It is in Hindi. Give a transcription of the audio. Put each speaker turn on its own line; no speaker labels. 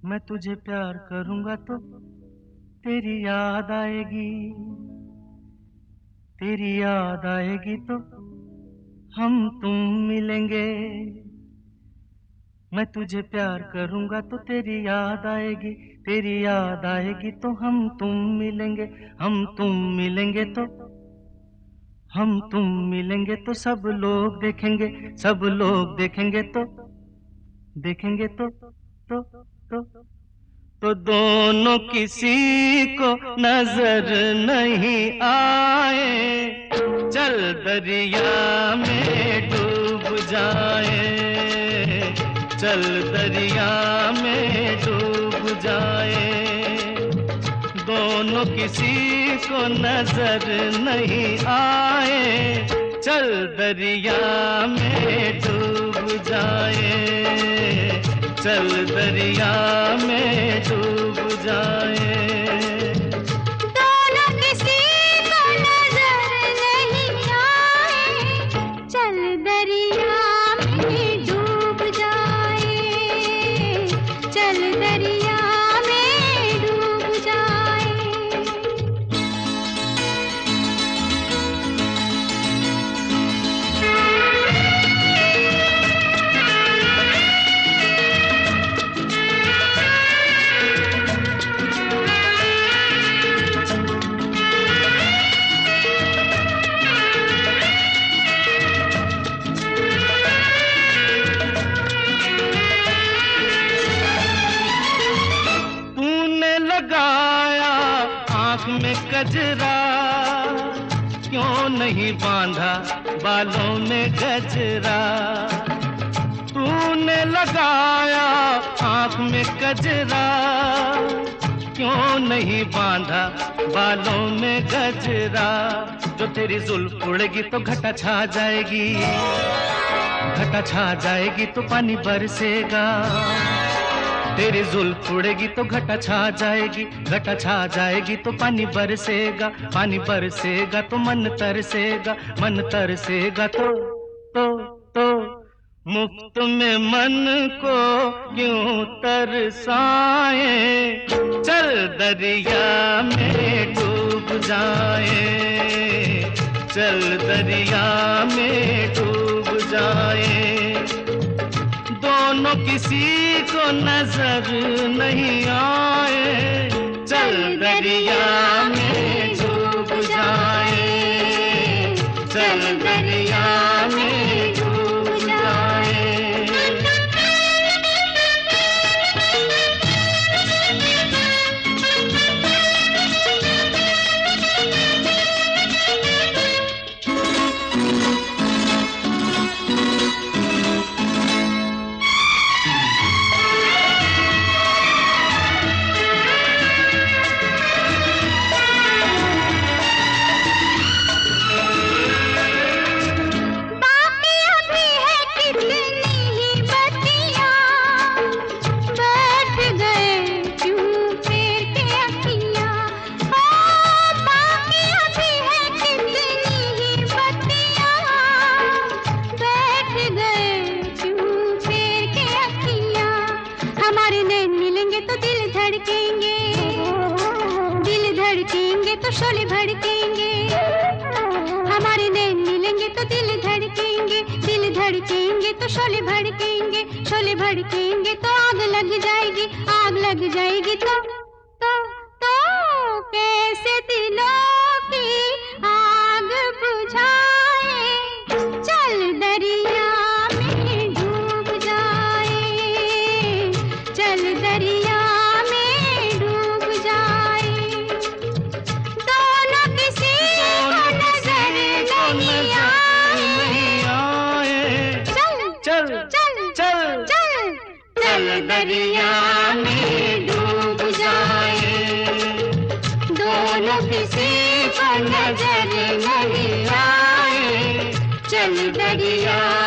मैं तुझे प्यार करूंगा तो तेरी याद आएगी, तेरी याद आएगी तो हम तुम मिलेंगे। मैं तुझे प्यार करूंगा तो तेरी याद आएगी, तेरी याद आएगी तो हम तुम मिलेंगे। हम तुम मिलेंगे तो हम तुम मिलेंगे तो सब लोग देखेंगे, सब लोग देखेंगे तो देखेंगे तो दोनों किसी को नजर नहीं आए। चल दरिया में डूब जाए, चल दरिया में डूब जाए। दोनों किसी को नजर नहीं आए। चल दरिया में डूब जाए, चल दरिया में डूब जाए।
दोनों किसी को नजर नहीं आए। चल दरिया में डूब जाए, चल दरिया में डूब जाए।
लगाया आँख में कजरा, क्यों नहीं बांधा बालों में गजरा। तूने लगाया आँख में कजरा, क्यों नहीं बांधा बालों में गजरा। जो तेरी जुल्फ उड़ेगी तो घटा छा जाएगी, घटा छा जाएगी तो पानी बरसेगा। तेरी जुल्फ उड़ेगी तो घटा छा जाएगी, घटा छा जाएगी तो पानी बरसेगा। पानी बरसेगा तो मन तरसेगा, मन तरसेगा तो मुफ्त में मन को क्यों तरसाए। चल दरिया में डूब जाए, चल दरिया में डूब जाए। दोनों किसी को नजर नहीं आए। चल दरिया में डूब जाए, चल दरिया में डूब जाए।
तो शोले भड़केंगे, हमारे नैन मिलेंगे तो दिल धड़केंगे। दिल धड़केंगे तो शोले भड़केंगे, शोले भड़केंगे तो आग लग जाएगी, आग लग जाएगी तो कैसे दिलों की आग बुझाए। चल दरिया में डूब जाए, चल दरिया में डूब जाए। दोनों किसी को नजर नहीं आए। चल दरिया में डूब जाए। दोनों किसी को नजर नहीं आए। चल दरिया